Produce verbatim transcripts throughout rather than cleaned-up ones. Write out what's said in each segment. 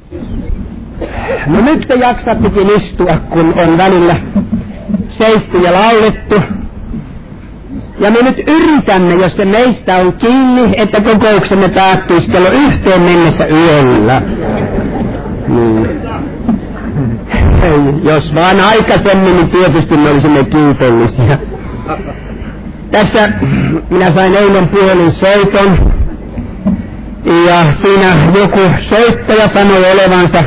No nyt te jaksattekin istua, kun on välillä seisty ja laulettu. Ja me nyt yritämme, jos se meistä on kiinni, että kokouksemme päättyisi kello yhteen mennessä yöllä. Niin. Jos vaan aikaisemmin, niin tietysti me olisimme kiitollisia. Tässä minä sain eilen puhelin soiton. Ja siinä joku soittaja sanoi olevansa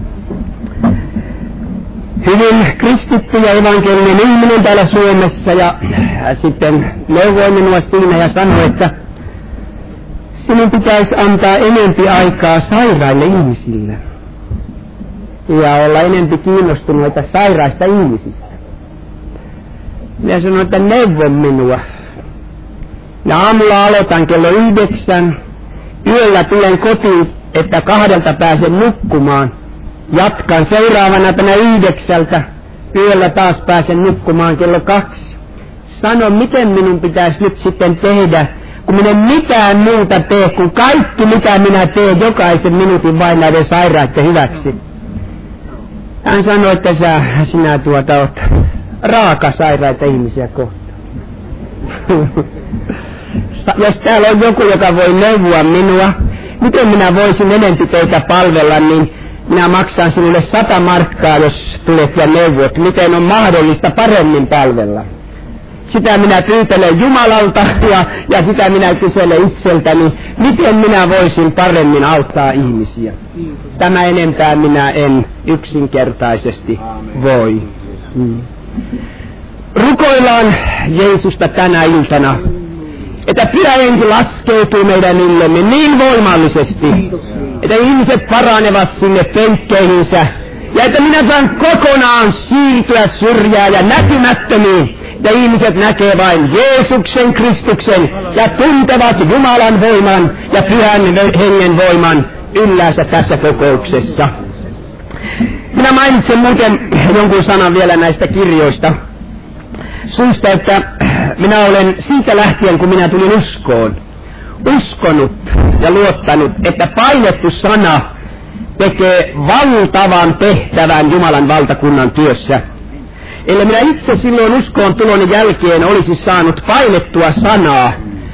hyvin kristitty ja evankelinen ihminen täällä Suomessa, ja sitten neuvoi minua siinä ja sanoi, että sinun pitäisi antaa enempi aikaa sairaille ihmisille ja olla enempi kiinnostuneita sairaista ihmisistä. Minä sanoin, että neuvo minua. Ja aamulla aloitan kello yhdeksän, yöllä tulen kotiin, että kahdelta pääsen nukkumaan. Jatkan seuraavana tänä yhdeksältä, yöllä taas pääsen nukkumaan kello kaksi. Sano, miten minun pitäisi nyt sitten tehdä, kun minä en mitään muuta tee, kun kaikki mitä minä teen jokaisen minuutin vain näiden sairaiden hyväksi. Hän sanoi, että sä, sinä tuota oot raaka sairaita ihmisiä kohtaan. Jos täällä on joku, joka voi neuvoa minua, miten minä voisin enempi teitä palvella, niin minä maksan sinulle sata markkaa, jos tulet ja neuvot, miten on mahdollista paremmin palvella. Sitä minä pyytelen Jumalalta ja, ja sitä minä kyselen itseltäni, miten minä voisin paremmin auttaa ihmisiä. Tämä enempää minä en yksinkertaisesti voi. Hmm. Rukoillaan Jeesusta tänä iltana, että Pyhä Henki laskeutuu meidän yllemme niin voimallisesti, että ihmiset paranevat sinne penkkeihinsä, ja että minä saan kokonaan siirtyä syrjään ja näkymättömiin, ja ihmiset näkee vain Jeesuksen Kristuksen ja tuntevat Jumalan voiman ja Pyhän Hengen voiman yllänsä tässä kokouksessa. Minä mainitsen muuten jonkun sanan vielä näistä kirjoista. Suusta, että minä olen siitä lähtien, kun minä tulin uskoon, uskonut ja luottanut, että painettu sana tekee valtavan tehtävän Jumalan valtakunnan työssä. Eli minä itse silloin uskoon tuloni jälkeen olisi saanut painettua sanaa,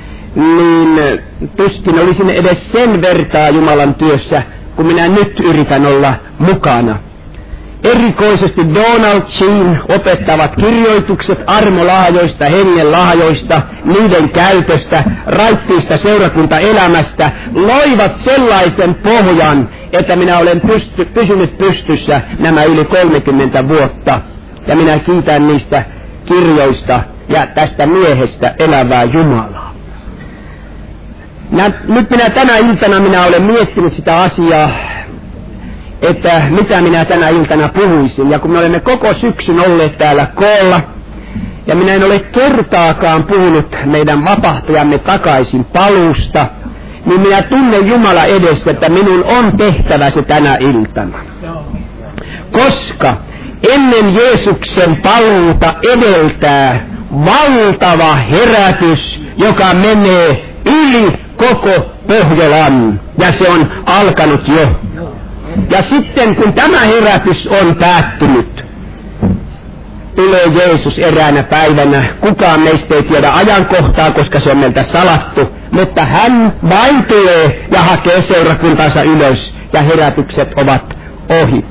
niin tuskin olisin edes sen vertaa Jumalan työssä, kun minä nyt yritän olla mukana. Erikoisesti Donald Jean opettavat kirjoitukset armolahjoista, hengen lahjoista, niiden käytöstä, raittiista seurakuntaelämästä, loivat sellaisen pohjan, että minä olen pysty, pysynyt pystyssä nämä yli kolmekymmentä vuotta. Ja minä kiitän niistä kirjoista ja tästä miehestä elävää Jumalaa. Nä, nyt minä tänä iltana minä olen miettinyt sitä asiaa, että mitä minä tänä iltana puhuisin. Ja kun me olemme koko syksyn olleet täällä koolla, ja minä en ole kertaakaan puhunut meidän vapahtajamme takaisin paluusta, niin minä tunnen Jumala edessä, että minun on tehtävä se tänä iltana. Koska ennen Jeesuksen paluuta edeltää valtava herätys, joka menee yli koko Pohjolan, ja se on alkanut jo. Ja sitten kun tämä herätys on päättynyt, tulee Jeesus eräänä päivänä. Kukaan meistä ei tiedä ajankohtaa, koska se on meiltä salattu, mutta hän vain tulee ja hakee seurakuntansa ylös, ja herätykset ovat ohi.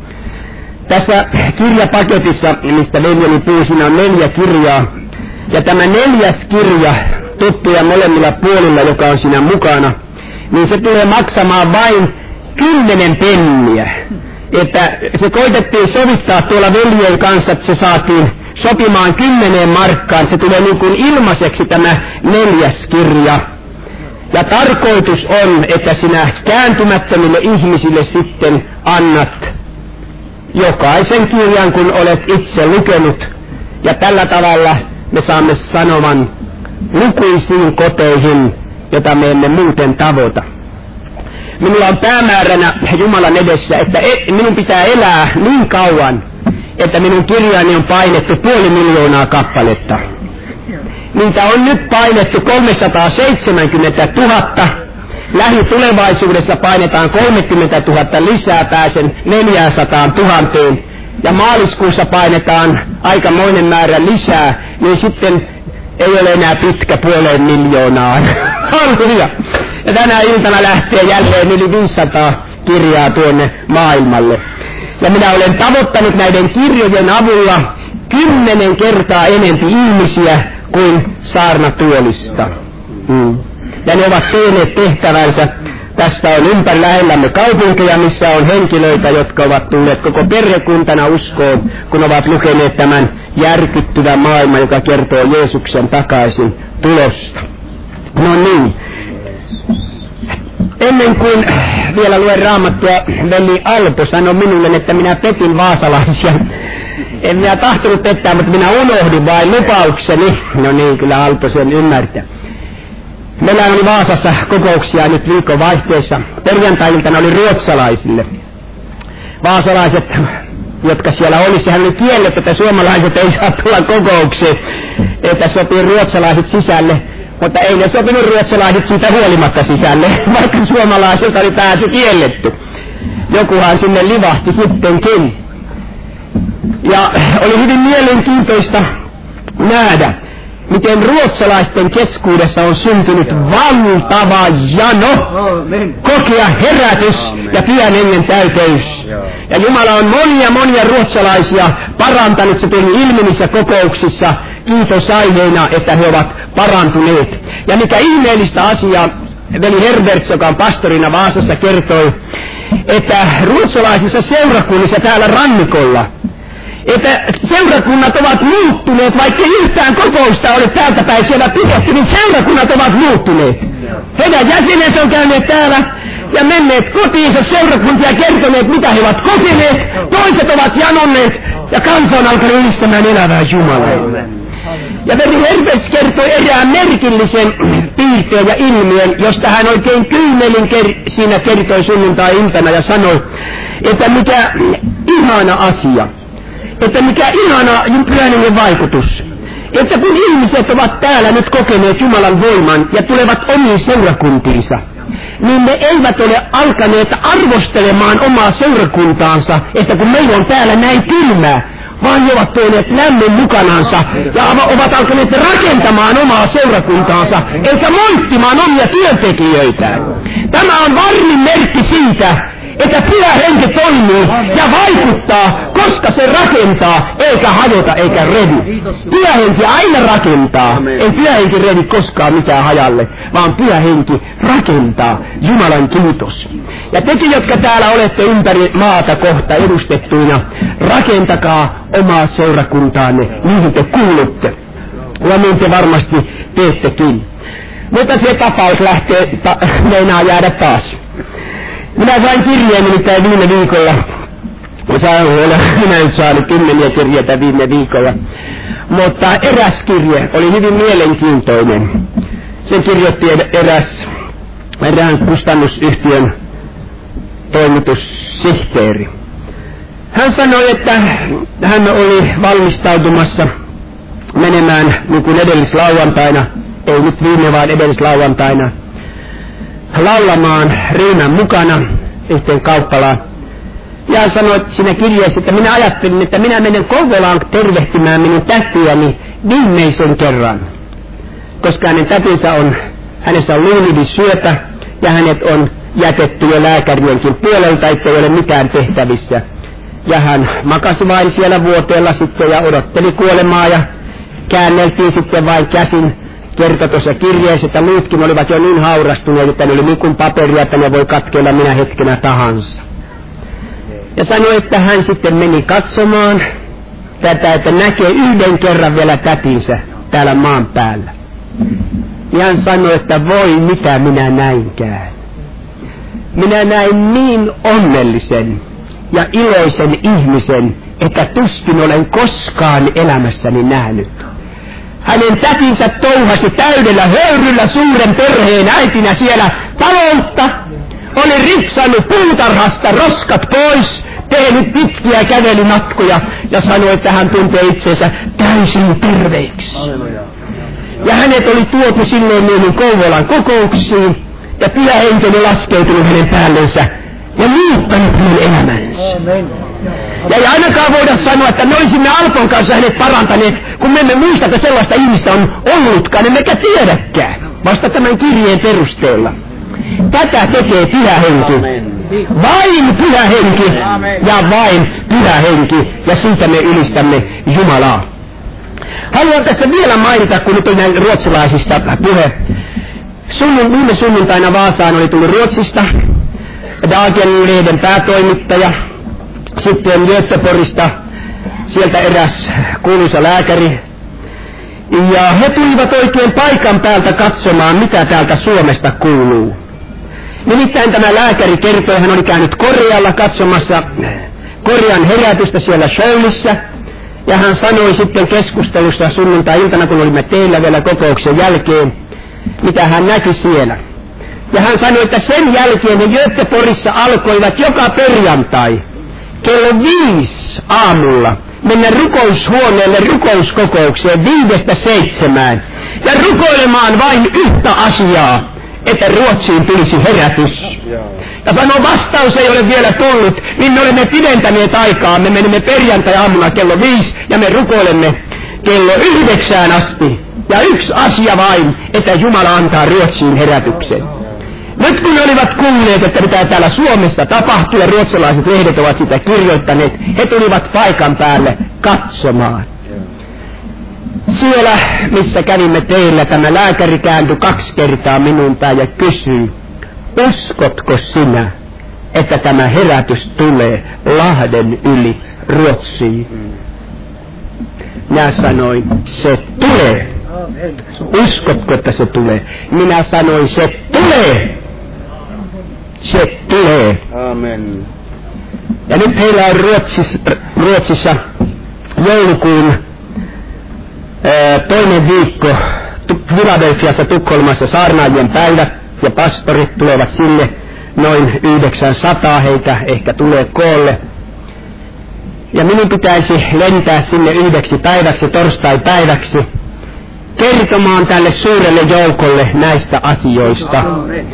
Tässä kirjapaketissa, mistä veljeni puhui, siinä on neljä kirjaa, ja tämä neljäs kirja, tuttuja molemmilla puolilla, joka on siinä mukana, niin se tulee maksamaan vain kymmenen penniä. Että se koitettiin sovittaa tuolla veljen kanssa, että se saatiin sopimaan kymmeneen markkaan. Se tulee niin kuin ilmaiseksi tämä neljäs kirja. Ja tarkoitus on, että sinä kääntymättömille ihmisille sitten annat jokaisen kirjan, kun olet itse lukenut. Ja tällä tavalla me saamme sanoman lukuisiin koteihin, jota me emme muuten tavoita. Minulla on päämääränä Jumalan edessä, että minun pitää elää niin kauan, että minun kirjani on painettu puoli miljoonaa kappaletta. Niitä on nyt painettu kolmesataaseitsemänkymmentätuhatta, lähitulevaisuudessa painetaan kolmekymmentätuhatta lisää, pääsen neljäsataatuhatta, ja maaliskuussa painetaan aikamoinen määrä lisää, niin sitten ei ole enää pitkä puoleen miljoonaan. Halleluja! Ja tänä iltana lähtee jälleen yli viisisataa kirjaa tuonne maailmalle. Ja minä olen tavoittanut näiden kirjojen avulla kymmenen kertaa enempi ihmisiä kuin saarnatuolista. Mm. Ja ne ovat tehneet tehtävänsä. Tästä on ympäri lähellämme kaupunkeja, missä on henkilöitä, jotka ovat tulleet koko perhekuntana uskoon, kun ovat lukeneet tämän järkyttyvän maailman, joka kertoo Jeesuksen takaisin tulosta. No niin. Ennen kuin vielä luen Raamattua, veli Alpo sanoi minulle, että minä petin vaasalaisia. En minä tahtonut pettää, mutta minä unohdin vain lupaukseni. No niin, kyllä Alpo sen ymmärtää. Meillä oli Vaasassa kokouksia nyt viikon vaihteessa. Perjantai-iltana oli ruotsalaisille. Vaasalaiset, jotka siellä oli, sehän oli kielletty, että suomalaiset ei saa tulla kokoukseen, että sopii ruotsalaiset sisälle. Mutta ei ne sopinut ruotsalaiset siitä huolimatta sisälle, vaikka suomalaisilta oli pääsy kielletty. Jokuhan sinne livahti sittenkin. Ja oli hyvin mielenkiintoista nähdä, miten ruotsalaisten keskuudessa on syntynyt valtava jano, kokea herätys ja pyhän hengen täyteys. Ja Jumala on monia monia ruotsalaisia parantanut, se tuli ilmi niissä kokouksissa, kiitos aiheena, että he ovat parantuneet. Ja mikä ihmeellistä asiaa, veli Herberts, joka on pastorina Vaasassa, kertoi, että ruotsalaisissa seurakunnissa täällä rannikolla, että seurakunnat ovat muuttuneet, vaikka yhtään kokousta ole täältä päin siellä pidetty, niin seurakunnat ovat muuttuneet. Heidän jäsenensä on käyneet täällä ja menneet kotiinsa seurakuntia kertoneet, mitä he ovat kokeneet. Toiset ovat janonneet ja kansa on alkanut ylistämään elävää Jumalaa. Ja veli Herberts kertoi erään merkillisen piirteen ja ilmiön, josta hän oikein kymmenin ker- siinä kertoi sunnuntai-iltana ja sanoi, että mikä ihana asia. Että mikä ihana pyhäinen vaikutus. Että kun ihmiset ovat täällä nyt kokeneet Jumalan voiman ja tulevat omiin seurakuntiinsa, niin ne eivät ole alkaneet arvostelemaan omaa seurakuntaansa, että kun meillä on täällä näin kylmää, vaan he ovat tuoneet lämmön mukanansa ja ovat alkaneet rakentamaan omaa seurakuntaansa, eikä moittimaan omia työntekijöitään. Tämä on varmin merkki siitä, että pyhä henki toimii ja vaikuttaa, koska se rakentaa, eikä hajota, eikä revi. Pyhä henki aina rakentaa, ei pyhä henki revi koskaan mitään hajalle, vaan pyhä henki rakentaa. Jumalan kiitos. Ja tekin, jotka täällä olette ympäri maata kohta edustettuina, rakentakaa omaa seurakuntaanne, mihin te kuulutte. Ja niin te varmasti teettekin. Mutta se tapaus lähtee, ta, meinaa jäädä taas. Minä sain kirjeen nimittäin viime viikolla. Minä en saanut kymmeniä kirjeitä viime viikolla. Mutta eräs kirje oli hyvin mielenkiintoinen. Sen kirjoitti eräs erään kustannusyhtiön toimitussihteeri. Hän sanoi, että hän oli valmistautumassa menemään niin kuin edellislauantaina, ei nyt viime vaan edellislauantaina, laulamaan Riinan mukana yhteen kauppalaan. Ja hän sanoi siinä kirjeessä, että minä ajattelin, että minä menen Kouvolaan tervehtimään minun tätiäni viimeisen kerran. Koska hänen tätinsä on, hänessä on luulidisyöpä ja hänet on jätetty jo lääkärienkin puolelta, ettei ole mitään tehtävissä. Ja hän makasi vain siellä vuoteella sitten ja odotteli kuolemaa ja käänneltiin sitten vain käsin. Kertoi tuossa kirjeessä, että muutkin olivat jo niin haurastuneet, että ne oli niin kuin paperia, että ne voi katkeilla minä hetkenä tahansa. Ja sanoi, että hän sitten meni katsomaan tätä, että näkee yhden kerran vielä tätinsä täällä maan päällä. Ja hän sanoi, että voi mitä minä näinkään. Minä näin niin onnellisen ja iloisen ihmisen, että tuskin olen koskaan elämässäni nähnyt. Hänen tätinsä touhasi täydellä höyryllä suuren perheen äitinä siellä taloutta, oli ripsannut puutarhasta roskat pois, tehnyt pitkiä kävelymatkoja ja sanoi, että hän tuntee itsensä täysin terveeksi. Ja hänet oli tuotu silloin niihin Kouvolan kokouksiin, ja Pyhä Henki oli laskeutunut hänen päällensä ja muuttanut hänen elämänsä. Ja ei ainakaan voida sanoa, että me olisimme Alpon kanssa hänet parantaneet, kun me emme muista, että sellaista ihmistä on ollutkaan, emmekä tiedäkään, vasta tämän kirjeen perusteella. Tätä tekee Pyhä Henki. Vain Pyhä Henki ja vain Pyhä Henki, ja siitä me ylistämme Jumalaa. Haluan tässä vielä mainita, kun nyt on näin ruotsalaisista puhe. Sunnun, viime sunnuntaina Vaasaan oli tullut Ruotsista Dagen-lehden päätoimittaja, sitten Göteborgista, sieltä eräs kuuluisa lääkäri. Ja he tulivat oikein paikan päältä katsomaan, mitä täältä Suomesta kuuluu. Nimittäin tämä lääkäri kertoi, hän oli käynyt Korealla katsomassa Korean herätystä siellä Schölissä. Ja hän sanoi sitten keskustelussa sunnuntai-iltana, kun olimme teillä vielä kokouksen jälkeen, mitä hän näki siellä. Ja hän sanoi, että sen jälkeen he Göteborgissa alkoivat joka perjantai kello viisi aamulla mennä rukoushuoneelle rukouskokoukseen viidestä seitsemään ja rukoilemaan vain yhtä asiaa, että Ruotsiin tulisi herätys. Ja sanoo, vastaus ei ole vielä tullut, niin me olemme pidentäneet aikaa. Me menemme perjantai-aamuna kello viisi ja me rukoilemme kello yhdeksään asti. Ja yksi asia vain, että Jumala antaa Ruotsiin herätyksen. Nyt kun ne olivat kuulleet, että mitä täällä Suomessa tapahtuu ja ruotsalaiset lehdet ovat sitä kirjoittaneet, he tulivat paikan päälle katsomaan. Siellä, missä kävimme teillä, tämä lääkäri kääntyi kaksi kertaa minun päin ja kysyi, uskotko sinä, että tämä herätys tulee Lahden yli Ruotsiin? Minä sanoin, se tulee. Uskotko, että se tulee? Minä sanoin, se tulee. Se tulee. Amen. Ja nyt heillä on Ruotsissa, Ruotsissa joulukuun ää, toinen viikko Filadelfiassa, Tukholmassa saarnaajien päivä, ja pastorit tulevat sinne, noin yhdeksänsataa heitä ehkä tulee koolle. Ja minun pitäisi lentää sinne yhdeksi päiväksi, torstai-päiväksi, kertomaan tälle suurelle joukolle näistä asioista.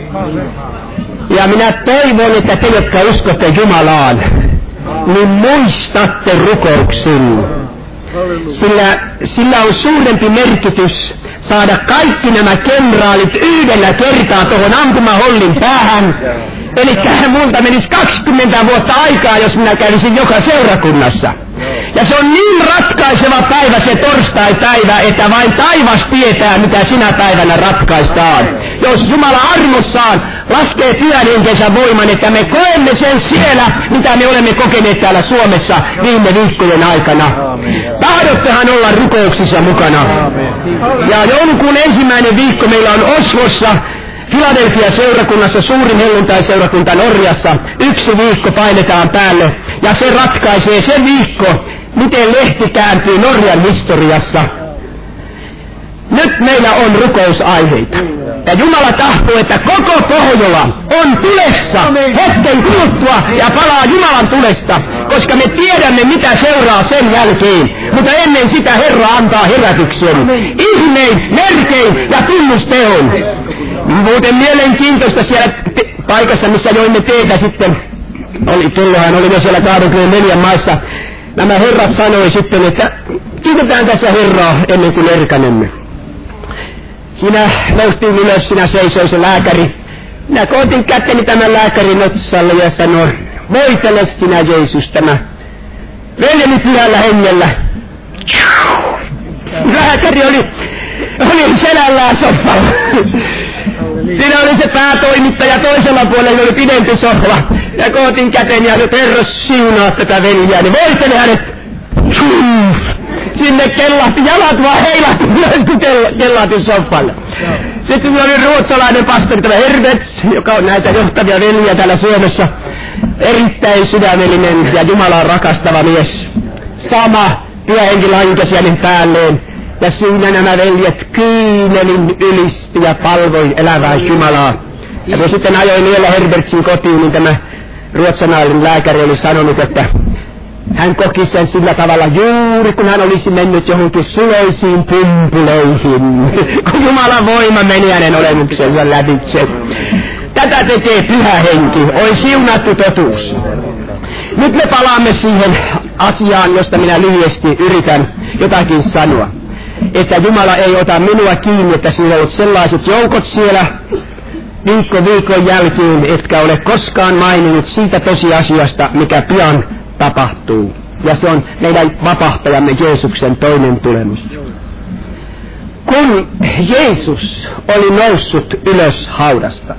Ja minä toivon, että te, jotka uskotte Jumalaan, niin muistatte rukouksin. Sillä, sillä on suurempi merkitys saada kaikki nämä kenraalit yhdellä kertaa tuohon ampumahollin päähän. Eli multa menisi kaksikymmentä vuotta aikaa, jos minä kävisin joka seurakunnassa. Ja se on niin ratkaiseva päivä, se torstai-päivä, että vain taivas tietää, mitä sinä päivänä ratkaistaan. Jos Jumala armossaan laskee Pyhän Henkensä voiman, että me koemme sen siellä, mitä me olemme kokeneet täällä Suomessa viime viikkojen aikana. Tahdottehan olla rukouksissa mukana. Ja joulukuun ensimmäinen viikko meillä on Oslossa, Filadelfia seurakunnassa, suurin helluntai-seurakunta Norjassa. Yksi viikko painetaan päälle ja se ratkaisee se viikko, miten lehti kääntyy Norjan historiassa. Nyt meillä on rukousaiheita. Ja Jumala tahtoo, että koko Pohjola on tulessa hetken kuluttua ja palaa Jumalan tulesta, koska me tiedämme, mitä seuraa sen jälkeen. Mutta ennen sitä Herra antaa herätyksen, ihmein, merkein ja tunnusteon. Muuten mielenkiintoista siellä te- paikassa, missä joimme teetä sitten, oli, tullohan oli jo siellä kaksikymmentäneljä maissa. Nämä herrat sanoi sitten, että kiitetään tässä Herraa ennen kuin erkanemme. Siinä noustiin ylös, siinä seisoi se lääkäri. Minä kootin käteni tämän lääkärin otsalle ja sanoin, voitele sinä Jeesus tämä veljeni Pyhällä Hengellä. Lääkäri oli, oli selällään sohvalla. Siinä oli se päätoimittaja, toisella puolella oli pidempi sohva. Ja kootin käteni ja nyt Herra siunaa tätä veljää, niin voitele hänet. Sinne kellahti, jalat vaan heilahti ylös, kun kellahti sohvalle. Sitten oli ruotsalainen pastori, tämä Hervets, joka on näitä johtavia veljiä täällä Suomessa. Erittäin sydämellinen ja Jumalaa rakastava mies. Sama Pyhä Henki lankesi hänen päälleen. Ja siinä nämä veljet kyynelin ylisti ja palvoi elävää Jumalaa. Ja kun sitten ajoin vielä Herbertsin kotiin, niin tämä ruotsalainen lääkäri oli sanonut, että hän koki sen sillä tavalla juuri, kun hän olisi mennyt johonkin suleisiin pumpuleihin, kun Jumalan voima meni hänen olemuksensa lävitse. Tätä tekee Pyhä Henki. Oi siunattu totuus. Nyt me palaamme siihen asiaan, josta minä lyhyesti yritän jotakin sanoa. Että Jumala ei ota minua kiinni, että siinä on sellaiset joukot siellä viikko viikon jälkeen, etkä ole koskaan maininnut siitä tosiasiasta, mikä pian tapahtuu. Ja se on meidän vapahtajamme Jeesuksen toinen tulemus. Kun Jeesus oli noussut ylös haudasta,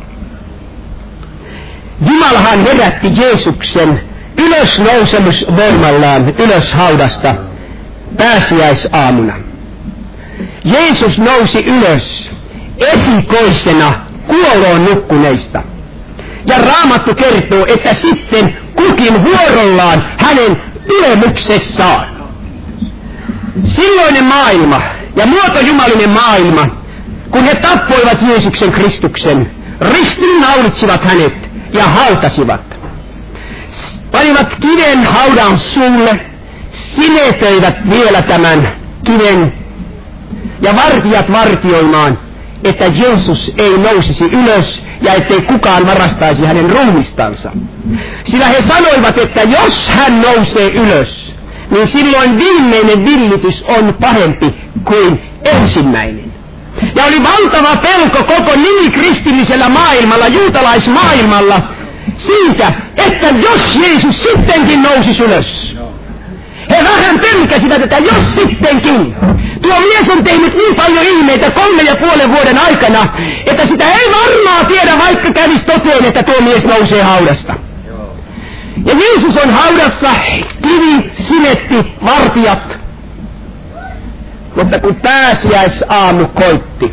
Jumalahan herätti Jeesuksen ylösnousemusvoimallaan ylös haudasta pääsiäisaamuna. Jeesus nousi ylös esikoisena kuoloon nukkuneista. Ja Raamattu kertoo, että sitten kukin vuorollaan hänen tulemuksessaan. Silloinen maailma ja muotojumallinen maailma, kun he tappoivat Jeesuksen Kristuksen, ristiinnaulitsivat hänet ja hautasivat. Panivat kiven haudan suulle, sinetöivät vielä tämän kiven ja vartijat vartioimaan, että Jeesus ei nousisi ylös ja ettei kukaan varastaisi hänen ruumistansa. Sillä he sanoivat, että jos hän nousee ylös, niin silloin viimeinen villitys on pahempi kuin ensimmäinen. Ja oli valtava pelko koko nimikristillisellä maailmalla, juutalaismaailmalla, siitä, että jos Jeesus sittenkin nousisi ylös. He vähän pelkäsivät, että jos sittenkin. Tuo mies on tehnyt niin paljon ihmeitä kolme ja puolen vuoden aikana, että sitä ei varmaan tiedä, vaikka kävisi toteen, että tuo mies nousee haudasta. Ja Jeesus on haudassa, kivi, sinetti, vartijat. Mutta kun pääsiäisaamu koitti,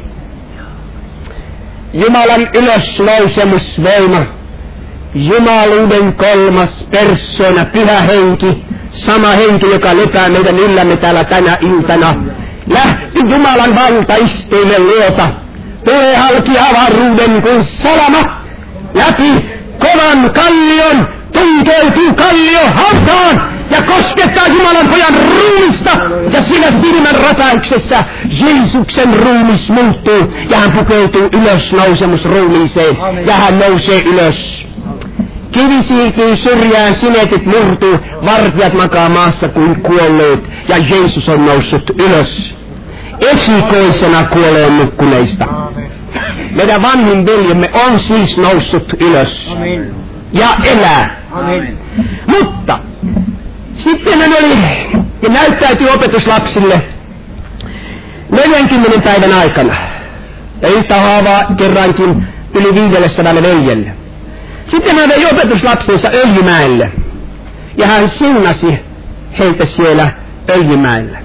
Jumalan ylösnousemusvoima, Jumaluuden kolmas persoona, Pyhä Henki, sama henki, joka lepää meidän yllämme täällä tänä iltana, lähti Jumalan valtaistuimen luota, tulee halki avaruuden kuin salama, läpi kovan kallion, tunkeutuu kallio hautaan ja koskettaa Jumalan pojan ruumista, ja siinä silmän räpäyksessä Jeesuksen ruumis muuttuu ja hän pukeutuu ylös nousemusruumiiseen ja hän nousee ylös. Kivi siirtyy syrjään, sinetit murtuu, vartijat makaa maassa kuin kuolleet ja Jeesus on noussut ylös esikoisena kuoleen nukkuneista. Meidän vanhin veljemme on siis noussut ylös ja elää. Amen. Mutta sitten hän oli ja näyttäytyi opetuslapsille neljänkymmenen päivän aikana ja yhtä haavaa kerrankin yli viidellesadalle veljelle. Sitten hän vei opetuslapsensa Öljymäelle ja hän siunasi heitä siellä Öljymäellä.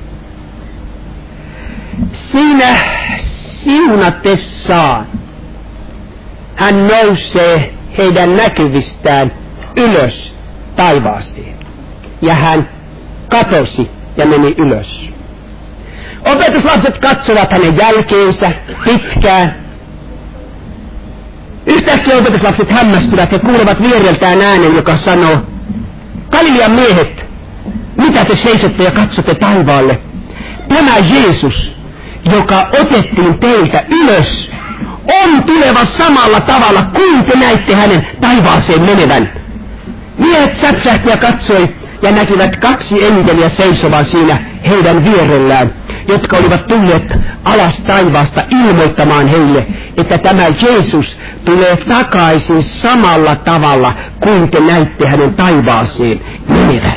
Siinä siunatessaan hän nousee heidän näkyvistään ylös taivaaseen. Ja hän katosi ja meni ylös. Opetuslapset katsovat hänen jälkeensä pitkään. Yhtäkkiä opetuslapset hämmästyvät ja kuulevat viereltään äänen, joka sanoo, Galilean miehet, mitä te seisotte ja katsotte taivaalle? Tämä Jeesus, joka otettiin teiltä ylös, on tuleva samalla tavalla kuin te näitte hänen taivaaseen menevän. Miehet säpsähti ja katsoi ja näkivät kaksi enkeliä seisovan siinä heidän vierellään, jotka olivat tulleet alas taivaasta ilmoittamaan heille, että tämä Jeesus tulee takaisin samalla tavalla kuin te näitte hänen taivaaseen menevän.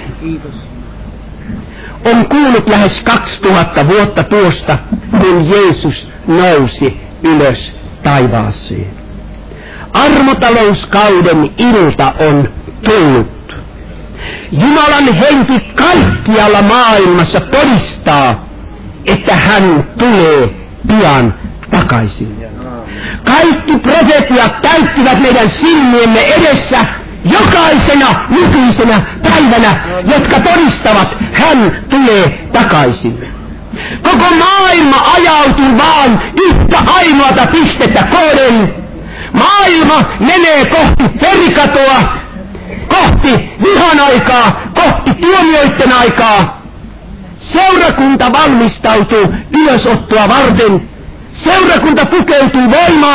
On kulunut lähes kaksituhatta vuotta tuosta, kun Jeesus nousi ylös taivaaseen. Armotalouskauden ilta on tullut. Jumalan henki kaikkialla maailmassa todistaa, että hän tulee pian takaisin. Kaikki profetiat täyttivät meidän silmiemme edessä jokaisena nykyisenä päivänä, jotka todistavat, hän tulee takaisin. Koko maailma ajautuu vaan yhtä ainoata pistettä kohden. Maailma menee kohti perikatoa, kohti vihan aikaa, kohti tuomioiden aikaa. Seurakunta valmistautuu ylösottoa varten. Seurakunta pukeutuu voimaan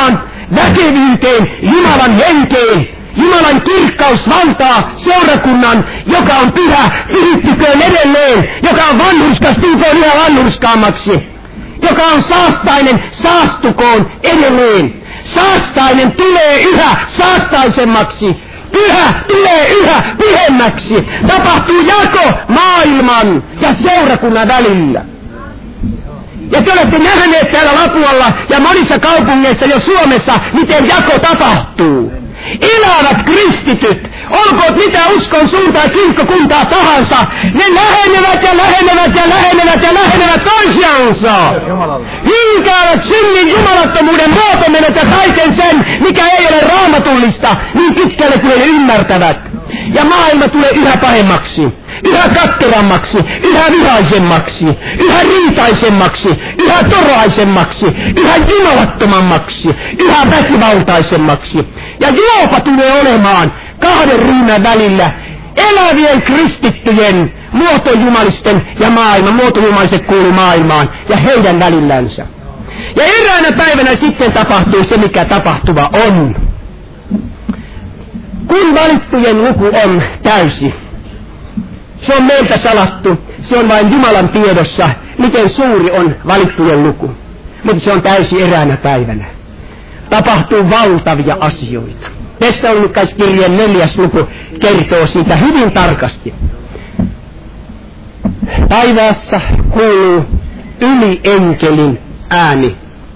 väkevyyteen, Jumalan henkeen, Jumalan kirkkaus valtaa seurakunnan, joka on pyhä, pyhittyköön edelleen, joka on vanhurskas, tulkoon yhä vanhurskaammaksi, joka on saastainen, saastukoon edelleen. Saastainen tulee yhä saastaisemmaksi, pyhä tulee yhä pyhemmäksi. Tapahtuu jako maailman ja seurakunnan välillä. Ja te olette nähneet täällä Lapualla ja monissa kaupungeissa jo Suomessa, miten jako tapahtuu. Elävät kristityt, olkoot mitä uskon suuntaan kirkkokuntaa tahansa, ne lähenevät ja lähenevät ja lähenevät ja lähenevät toisiansa. Hylkäävät synnin jumalattomuuden muotomenet ja kaiken sen, mikä ei ole raamatullista, niin pitkälle kuin ne ymmärtävät. Ja maailma tulee yhä pahemmaksi, yhä katkerammaksi, yhä vihaisemmaksi, yhä riitaisemmaksi, yhä toroaisemmaksi, yhä jumalattomammaksi, yhä väkivaltaisemmaksi. Ja juopa tulee olemaan kahden ryhmän välillä elävien kristittyjen muotojumalisten ja maailman, muotojumaliset kuuluu maailmaan ja heidän välillänsä. Ja eräänä päivänä sitten tapahtuu se, mikä tapahtuva on. Kun valittujen luku on täysi, se on meiltä salattu, se on vain Jumalan tiedossa, miten suuri on valittujen luku. Mutta se on täysi eräänä päivänä. Tapahtuu valtavia asioita. Tessalonikalaiskirjeen neljäs luku kertoo siitä hyvin tarkasti. Taivaassa kuuluu ylienkelin ääni.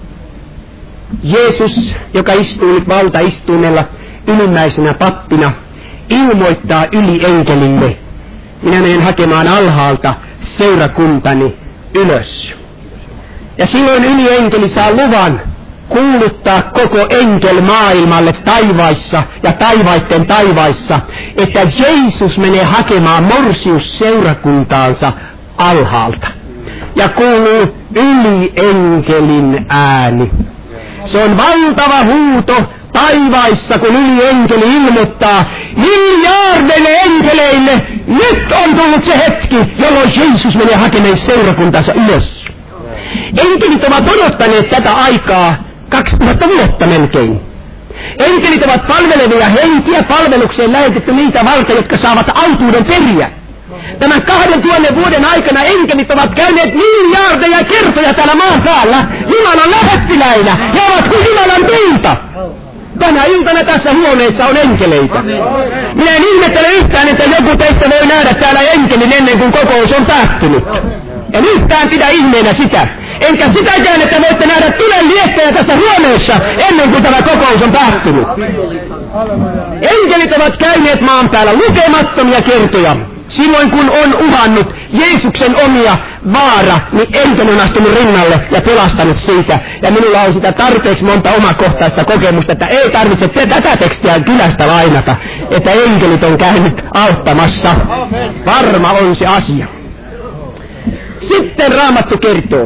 Jeesus, joka istuu nyt valtaistuimella ylimmäisenä pappina, ilmoittaa ylienkelille: minä menen hakemaan alhaalta seurakuntani ylös. Ja silloin ylienkeli saa luvan kuuluttaa koko enkel maailmalle taivaissa ja taivaitten taivaissa, että Jeesus menee hakemaan morsius seurakuntaansa alhaalta. Ja kuuluu ylienkelin ääni. Se on valtava huuto taivaissa, kun ylienkeli ilmoittaa miljardeille enkeleille: nyt on tullut se hetki, jolloin Jeesus menee hakemaan seurakuntansa ylös. Enkelit ovat odottaneet tätä aikaa kaksituhatta vuotta melkein. Enkelit ovat palvelevia henkiä, palvelukseen lähetetty niitä valta, jotka saavat autuuden periä. Tämän kahden tuhannen vuoden aikana enkelit ovat käyneet miljardeja kertoja täällä maan päällä Jumalan lähettiläinä, ja ovat kuin Jumalan tulta. Tänä iltana tässä huoneessa on enkeleitä. Minä en ihmettele yhtään, että joku teistä voi nähdä täällä enkelin ennen kuin kokous on päättynyt. En yhtään pidä ihmeenä sitä. Enkä sitäkään, että voitte nähdä tulen liettejä tässä huoneessa ennen kuin tämä kokous on päättynyt. Enkelit ovat käyneet maan päällä lukemattomia kertoja. Silloin kun on uhannut Jeesuksen omia vaara, niin enkeli on astunut rinnalle ja pelastanut siitä. Ja minulla on sitä tarpeeksi monta omakohtaista kokemusta, että ei tarvitse tätä tekstiä kylästä lainata, että enkelit on käynyt auttamassa. Varma on se asia. Sitten Raamattu kertoo,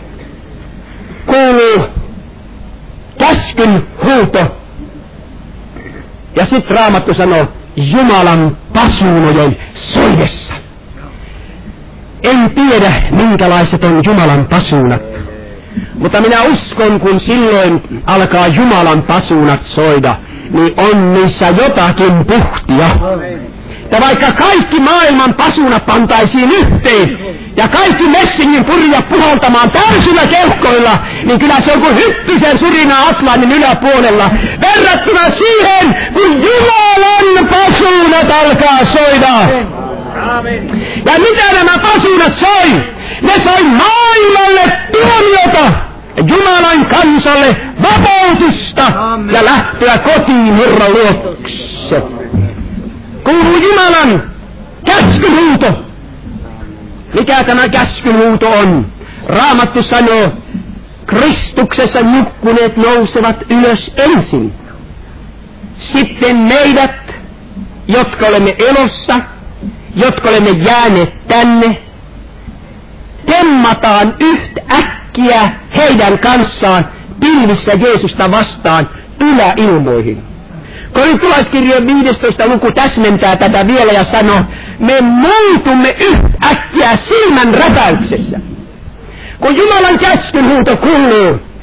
kuuluu käskyn huuto, ja sitten Raamattu sanoo Jumalan pasuunojen soidessa. En tiedä, minkälaiset on Jumalan pasuunat, mutta minä uskon, kun silloin alkaa Jumalan pasuunat soida, niin on niissä jotakin puhtia. Ja vaikka kaikki maailman pasuunat pantaisiin yhteen, ja kaikki messingin purjat puhaltamaan täysillä keuhkoilla, niin kyllä se on kuin hyppisen surinaa Atlantin yläpuolella, verrattuna siihen, kun Jumalan pasuunat alkaa soida. Ja mitä nämä pasuunat soi? Ne soi maailmalle tuomiota, Jumalan kansalle vapautusta ja lähtöä kotiin Herran luokse. Kuuluu Jumalan käskyhuuto. Mikä tämä käskyhuuto on? Raamattu sanoo, Kristuksessa nukkuneet nousevat ylös ensin. Sitten meidät, jotka olemme elossa, jotka olemme jääneet tänne, temmataan yhtäkkiä heidän kanssaan pilvissä Jeesusta vastaan yläilmoihin. Korintolaiskirjeen viidestoista luku täsmentää tätä vielä ja sanoo, me muutumme yhtäkkiä silmän räpäyksessä. Kun Jumalan käskynhuuto kuuluu,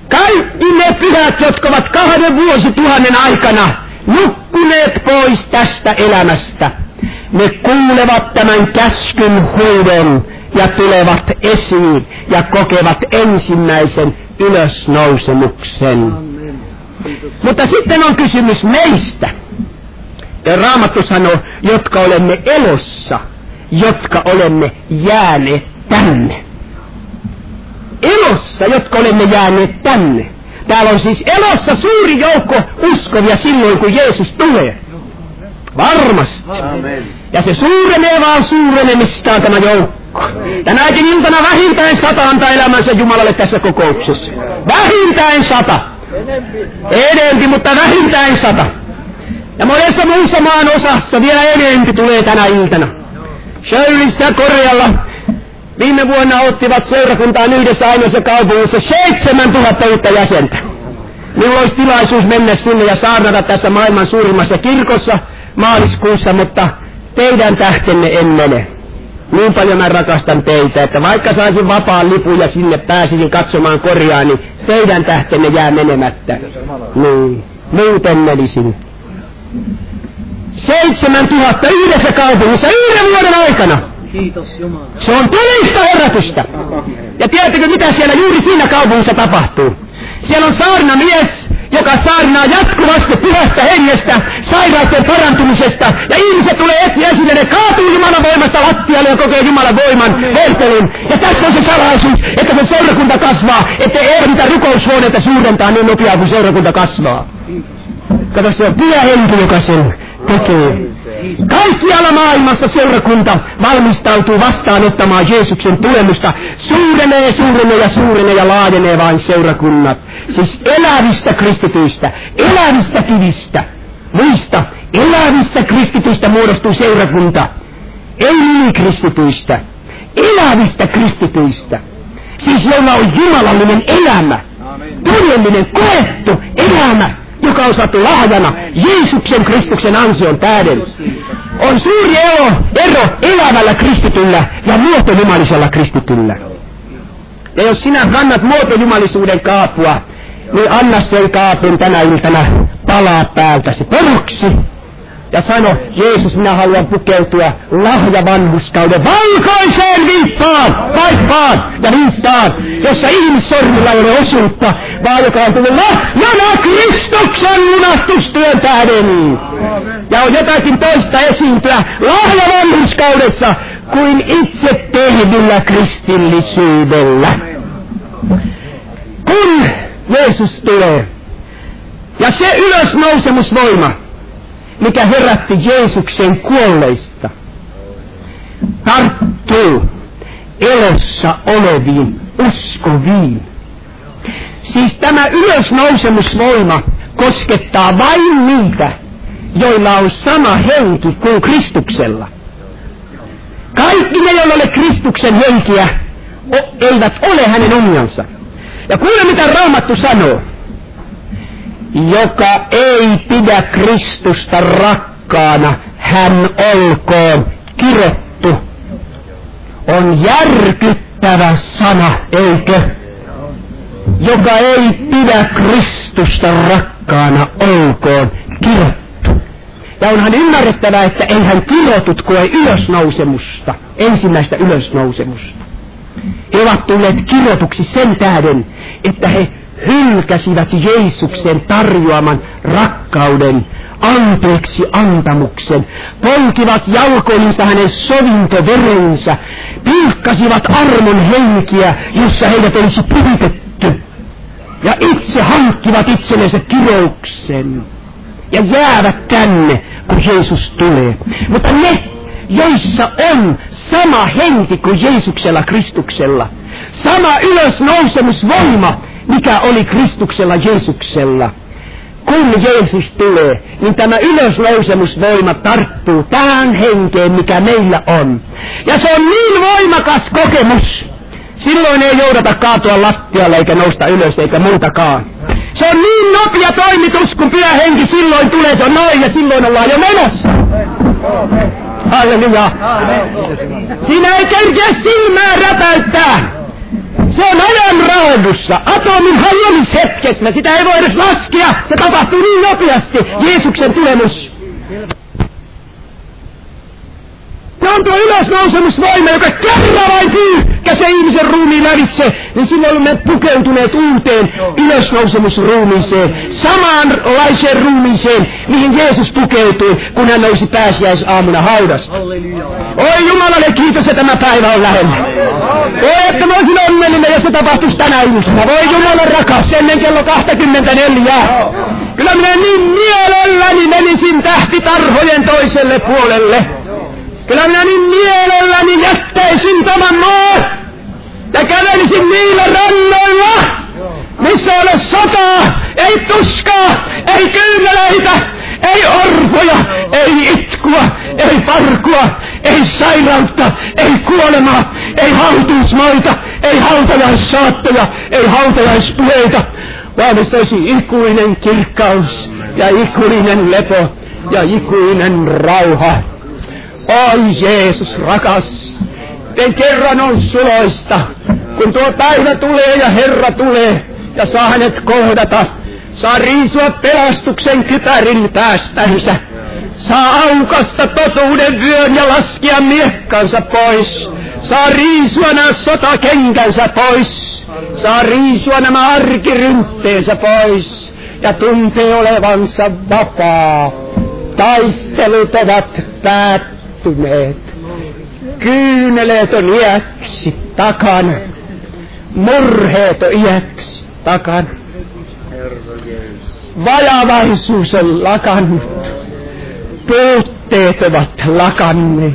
Kaikki ne pyhät, jotka ovat kahden vuosituhannen aikana nukkuneet pois tästä elämästä, ne kuulevat tämän käskyn huudon ja tulevat esiin ja kokevat ensimmäisen ylösnousemuksen. Mutta sitten on kysymys meistä. Ja Raamattu sanoo, jotka olemme elossa, jotka olemme jääneet tänne. Elossa, jotka olemme jääneet tänne. Täällä on siis elossa suuri joukko uskovia silloin, kun Jeesus tulee. Varmasti. Amen. Ja se suurenee vaan suurenemistaan tämä joukko. Tänäkin iltana vähintään sata antaa elämänsä Jumalalle tässä kokouksessa. Vähintään sata. Enempi, mutta vähintään sata. Ja monessa muussa maan osassa vielä enempi tulee tänä iltana. Shirleyssä Korealla viime vuonna ottivat seurakuntaan yhdessä ainoassa kaupungissa seitsemän tuhatta uutta jäsentä. Minulla olisi tilaisuus mennä sinne ja saarnata tässä maailman suurimmassa kirkossa maaliskuussa, mutta teidän tähtenne en mene. Niin paljon mä rakastan teitä, että vaikka saisin vapaan lipun ja sinne pääsisin katsomaan Koreaa, niin teidän tähtenne jää menemättä. Niin, muuten menisin. Seitsemän tuhatta yhdessä kaupungissa yhden vuoden aikana. Kiitos Jumala. Se on todellista herätystä. Ja tiedättekö mitä siellä juuri siinä kaupungissa tapahtuu? Siellä on saarnamies, joka saarnaa jatkuvasti pyhästä hengestä, sairaiden parantumisesta, ja ihmiset tulee eti esille, ne kaatuu Jumalan voimasta lattialle ja kokee Jumalan voiman voitelun. Ja tässä on se salaisuus, että se seurakunta kasvaa, ettei ei mitä rukoushuoneita suurentaa niin nopeaa kuin seurakunta kasvaa. Kato, se on pyhä henki, joka sen tekee. Kaikkialla maailmassa seurakunta valmistautuu vastaanottamaan Jeesuksen tulemusta. Suurenee, suurenee ja suurenee ja laajenee vain seurakunnat. Siis elävistä kristityistä, elävistä kivistä. Muista, elävistä kristityistä muodostuu seurakunta. Ei nimikristityistä, elävistä kristityistä. Siis joilla on jumalallinen elämä, todellinen koettu elämä, joka on saatu lahjana Jeesuksen Kristuksen ansion tähden. On suuri ero, ero elävällä kristityllä ja muotojumalisella kristityllä. Ja jos sinä kannat muotojumalisuuden kaapua, niin anna sen kaapun tänä iltana palaa päältäsi poruksi. Ja sano, Jeesus, minä haluan pukeutua lahjavanhuskauden valkoiseen viittaan, paippaan ja viittaan, jossa ihmissormilla ei ole osuutta, vaan joka on tullut lahjana Kristuksen lunastustyön tähden. Ja on jotakin toista esiintyä lahjavanhuskaudessa kuin itse tehdyllä kristillisyydellä. Kun Jeesus tulee, ja se ylösnousemusvoima, mikä herätti Jeesuksen kuolleista, tarttuu elossa oleviin uskoviin. Siis tämä ylösnousemusvoima koskettaa vain niitä, joilla on sama henki kuin Kristuksella. Kaikki ne, joilla ole Kristuksen henkiä, eivät ole hänen omiansa. Ja kuule mitä Raamattu sanoo. Joka ei pidä Kristusta rakkaana, hän olkoon kirottu. On järkyttävä sana, eikö? Joka ei pidä Kristusta rakkaana, olkoon kirottu. Ja onhan ymmärrettävää, että eihän kirotut koe ylösnousemusta, ensimmäistä ylösnousemusta. He ovat tulleet kirotuksi sen tähden, että he hylkäsivät Jeesuksen tarjoaman rakkauden, anteeksi antamuksen, polkivat jalkoihinsa hänen sovintoverensä, pilkkasivat armon henkiä, jossa heidät olisi pyhitetty, ja itse hankkivat itsellensä kirouksen, ja jäävät tänne, kun Jeesus tulee. Mutta ne, joissa on sama henki kuin Jeesuksella Kristuksella, sama ylösnousemusvoima, mikä oli Kristuksella Jeesuksella. Kun Jeesus tulee, niin tämä ylösnousemusvoima tarttuu tähän henkeen, mikä meillä on. Ja se on niin voimakas kokemus. Silloin ei joudata kaatua lattialle eikä nousta ylös eikä muutakaan. Se on niin nopea toimitus, kun pyhä henki silloin tulee, se on noin ja silloin ollaan jo menossa. Halleluja. Siinä ei kerkeä silmää räpäyttää. Se on ajan raadussa, atomin hajoamishetkessä. Sitä ei voi edes laskea. Se tapahtuu niin nopeasti. Jeesuksen tulemus. Se on tuo ylösnousemusvoima, joka kerran vain kyykkäsee ihmisen ruumiin lävitse, niin silloin olemme pukeutuneet uuteen ylösnousemusruumiiseen, samanlaiseen ruumiiseen, mihin Jeesus pukeutui, kun hän nousi pääsiäisaamuna haudasta. Oi Jumalalle kiitos, että tämä päivä on lähellä. Oi, että mä olisin onnellinen, jos se tapahtuisi tänä iltana. Voi Jumala rakas, ennen kello kaksikymmentäneljä. Kyllä minä niin mielelläni menisin tähtitarhojen toiselle puolelle. Kyllä minä niin mielelläni jättäisin tämän maan ja kävelisin niillä rannoilla, missä ei ole sotaa, ei tuskaa, ei kyyneleitä, ei orpoja, ei itkua, ei parkua, ei sairautta, ei kuolemaa, ei hautuusmaita, ei hautajaissaattoja, ei hautajaispuheita, vaan missä olisi ikuinen kirkkaus ja ikuinen lepo ja ikuinen rauha. Oi Jeesus rakas, tein kerran on suloista, kun tuo päivä tulee ja Herra tulee ja saa hänet kohdata, saa riisua pelastuksen kypärin päästänsä, saa aukasta totuuden vyön ja laskea miekkansa pois, saa riisua nämä sotakenkänsä pois, saa riisua nämä arkiryntteensä pois ja tuntee olevansa vapaa. Taistelut ovat päättyneet. Kyyneleet on iäksi takana, murheet on iäksi takana, vajavaisuus on lakannut, puutteet ovat lakanneet.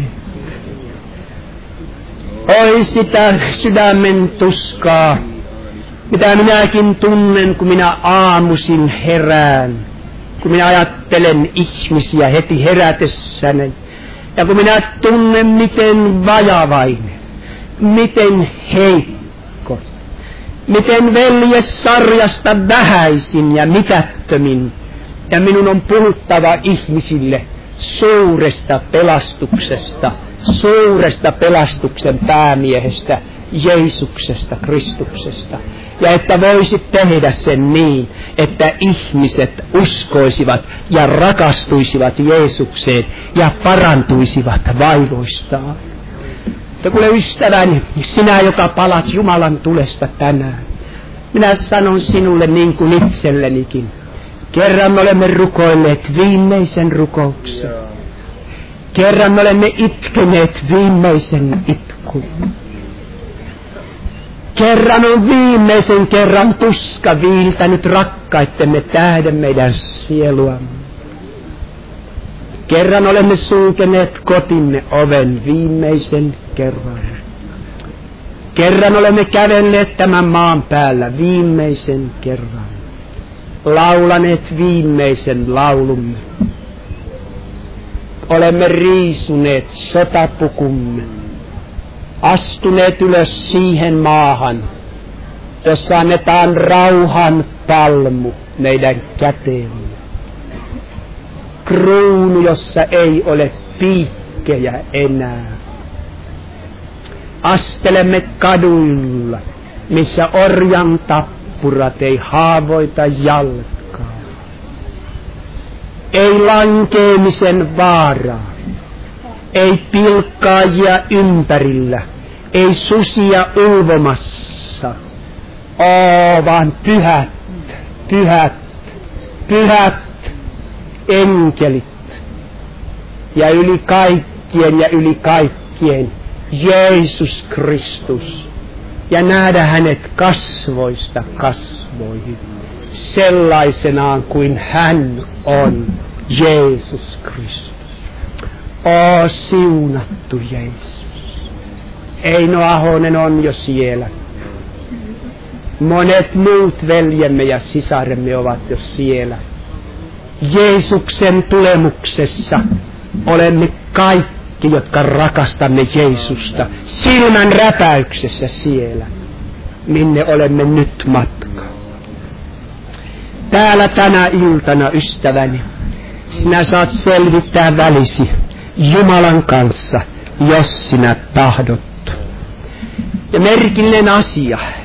Oi sitä sydämen tuskaa, mitä minäkin tunnen, kun minä aamuisin herään, kun minä ajattelen ihmisiä heti herätessäni. Ja kun minä tunnen, miten vajavainen, miten heikko, miten veljessarjasta vähäisin ja mitättömin, ja minun on puhuttava ihmisille suuresta pelastuksesta, suuresta pelastuksen päämiehestä, Jeesuksesta, Kristuksesta. Ja että voisit tehdä sen niin, että ihmiset uskoisivat ja rakastuisivat Jeesukseen ja parantuisivat vaivoistaan. Mutta kuule ystäväni, sinä joka palat Jumalan tulesta tänään, minä sanon sinulle niin kuin itsellenikin. Kerran me olemme rukoilleet viimeisen rukouksen. Kerran me olemme itkeneet viimeisen itkun. Kerran on viimeisen kerran tuska viiltänyt rakkaittemme tähden meidän sieluamme. Kerran olemme sulkeneet kotimme oven viimeisen kerran. Kerran olemme kävelleet tämän maan päällä viimeisen kerran. Laulaneet viimeisen laulumme. Olemme riisuneet sotapukumme. Astuneet ylös siihen maahan, jossa annetaan rauhan palmu meidän käteemme. Kruunu, jossa ei ole piikkejä enää. Astelemme kaduilla, missä orjan tappurat ei haavoita jalkaa. Ei lankeemisen vaaraa, ei pilkkaajia ympärillä. Ei susia ulvomassa, oo, vaan pyhät, pyhät, pyhät enkelit. Ja yli kaikkien ja yli kaikkien Jeesus Kristus. Ja nähdä hänet kasvoista kasvoihin, sellaisenaan kuin hän on, Jeesus Kristus. Oo, siunattu Jeesus. Eino Ahonen on jo siellä. Monet muut veljemme ja sisaremme ovat jo siellä. Jeesuksen tulemuksessa olemme kaikki, jotka rakastamme Jeesusta, silmän räpäyksessä siellä, minne olemme nyt matka. Täällä tänä iltana, ystäväni, sinä saat selvittää välisi Jumalan kanssa, jos sinä tahdot. Ja merkillinen asia,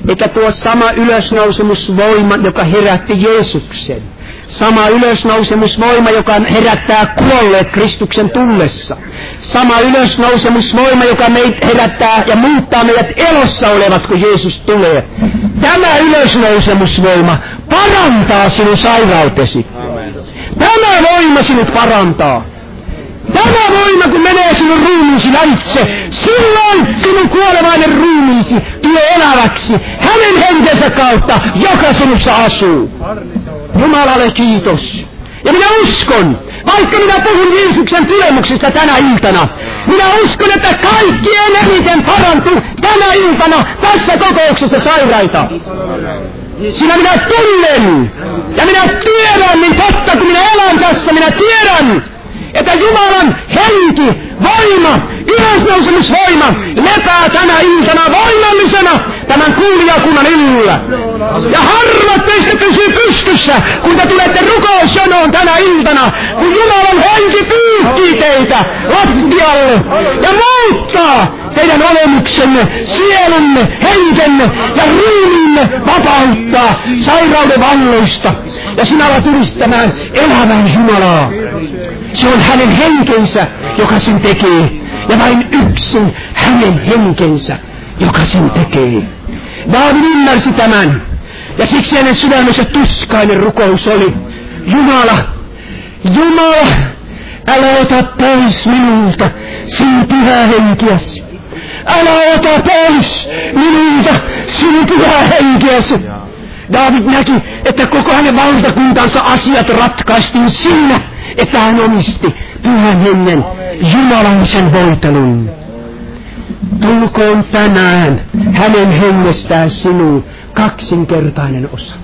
eikä tuo sama ylösnousemusvoima, joka herätti Jeesuksen. Sama ylösnousemusvoima, joka herättää kuolleet Kristuksen tullessa. Sama ylösnousemusvoima, joka meitä herättää ja muuttaa meidät elossa olevat, kun Jeesus tulee. Tämä ylösnousemusvoima parantaa sinun sairautesi. Tämä voima sinut parantaa. Tämä voima, kun menee sinun ruumiisi lävitse, silloin sinun kuolevainen ruumiisi tulee eläväksi hänen henkensä kautta, joka sinussa asuu. Jumalalle kiitos. Ja minä uskon, vaikka minä puhun Jeesuksen tulemuksesta tänä iltana, minä uskon, että kaikkien eniten parantuu tänä iltana tässä kokouksessa sairaita. Sillä minä tunnen, ja minä tiedän, niin totta kun minä elän tässä, minä tiedän, että Jumalan henki, voima, ylösnousemusvoima lepää tänä iltana voimallisena tämän kuulijakunnan yllä. Ja harvat teistä pysyy pystyssä, kun te tulette rukousjonoon tänä iltana, kun Jumalan henki pyyhkii teitä lattialle ja muuttaa teidän olemuksenne, sielunne, henkenne ja ruumiinne vapauttaa sairauden valloista. Ja sinä alat yristämään elävän Jumalaa. Se on hänen henkensä, joka sen tekee. Ja vain yksin hänen henkensä, joka sen tekee. Daavid ymmärsi tämän. Ja siksi hänen sydämensä tuskainen rukous oli. Jumala, Jumala, älä ota pois minulta sinun pyhää henkiäsi. Älä ota pois minulta sinun pyhää henkiäsi. Daavid näki, että koko hänen valtakuntansa asiat ratkaistiin siinä, että hän omisti pyhän hengen jumalallisen voitelun. Tulkoon tänään hänen hengestään sinuun kaksinkertainen osa.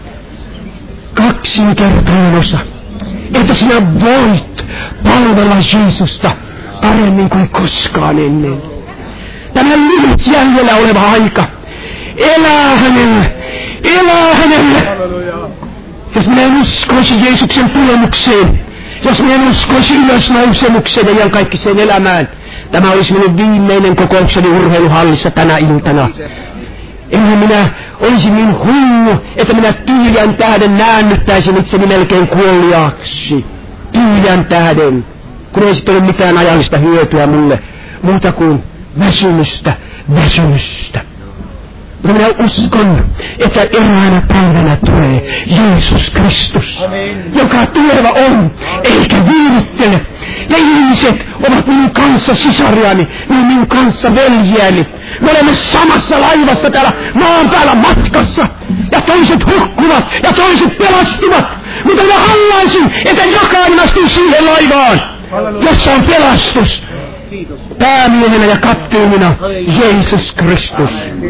Kaksinkertainen osa. Että sinä voit palvella Jeesusta paremmin kuin koskaan ennen. Tämä lyhyt jäljellä oleva aika. Elää hänelle. Elää hänelle. Jos minä en uskoisi Jeesuksen tulemukseen, jos minä en uskoisi ylösnousemukseen ja kaikki sen elämään, tämä olisi minun viimeinen kokoukseni urheiluhallissa tänä iltana. Enhän minä olisi niin hullu, että minä tyhjän tähden näännyttäisin itseni melkein kuoliaaksi. Tyhjän tähden, kun ei sitten ole mitään ajallista hyötyä mulle, muuta kuin väsymystä, väsymystä. Ja minä uskon, että eräänä päivänä tulee Jeesus Kristus, Amen. Joka tuleva on, eikä viivyttele. Ja ihmiset ovat minun kanssa sisariani, ne on minun kanssa veljiäni. Me olemme samassa laivassa täällä maan päällä matkassa. Ja toiset hukkuvat ja toiset pelastuvat. Mutta minä haluaisin, että jokainen astuu siihen laivaan, jossa on pelastus. Päämiehenä ja kapteenina Jeesus Kristus.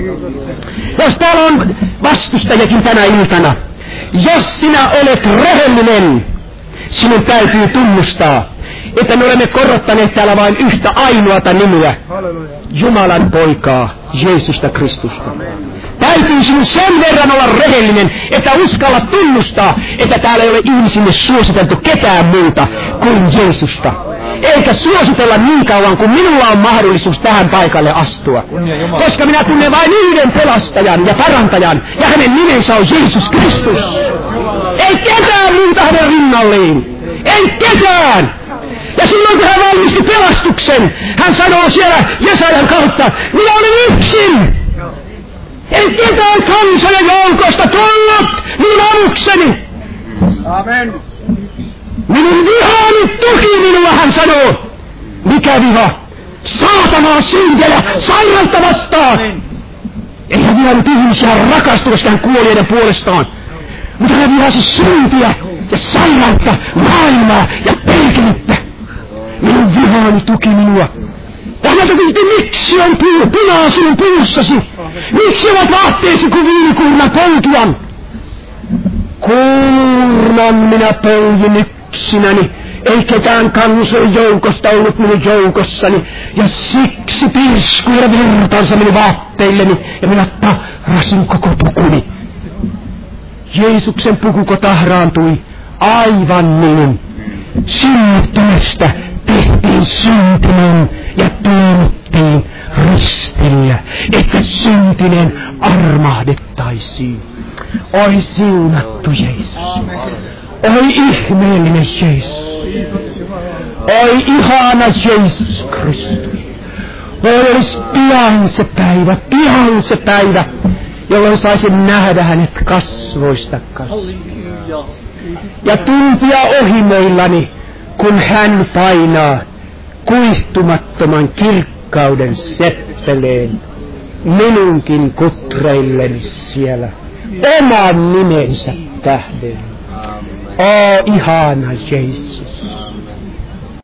Jos täällä on vastustajakin tänä iltana, jos sinä olet rehellinen, sinun täytyy tunnustaa, että me olemme korottaneet täällä vain yhtä ainoata nimeä, Jumalan poikaa, Jeesusta Kristusta. Täytyy sinun sen verran olla rehellinen, että uskalla tunnustaa, että täällä ei ole ihmisille suositeltu ketään muuta kuin Jeesusta. Eikä suositella niin kauan, kun minulla on mahdollisuus tähän paikalle astua. Koska minä tunnen vain yhden pelastajan ja parantajan, ja hänen nimensä on Jeesus Kristus. Ei ketään muuta hänen rinnalleen. Ei ketään. Ja silloin kun hän valmisti pelastuksen, hän sanoo siellä Jesajan kautta, minä olen yksin. Ei ketään kansojen joukosta tullut minun avukseni. Amen. Minun vihani tuki minua, hän sanoo. Mikä viha? Saatanaa syntejä sairautta vastaan. Ei hän vihannut ihmisiä rakastua hän kuolijoiden puolestaan. Mutta hän vihasi syntiä ja sairautta, maailmaa ja pelkyyttä. Minun vihani tuki minua. Ja hän kysytti, miksi on puu, punaa sinun puussasi? Miksi ovat vaatteesi kuin viinikuurnan polkian? Kuurnan minä polvin yksinäni, ei ketään kansojen joukosta ollut minun joukossani, ja siksi pirskuilla virtansa minun vaatteilleni, ja minä tahrasin koko pukuni. Jeesuksen pukuko tahraantui aivan niin. Synnyttämästä tehtiin syntinen ja tuomittiin ristillä, että syntinen armahdettaisiin. Oi siunattu Jeesus. Oi ihmeellinen Jeesus. Oi ihana Jeesus Kristus. Oi olisi pian se päivä, pian se päivä, jolloin saisin nähdä hänet kasvoista kasvoista. Ja tuntia ohimoillani, kun hän painaa kuihtumattoman kirkkauden seppeleen minunkin kutreilleni siellä oman nimensä tähden. O ihana Jeesus.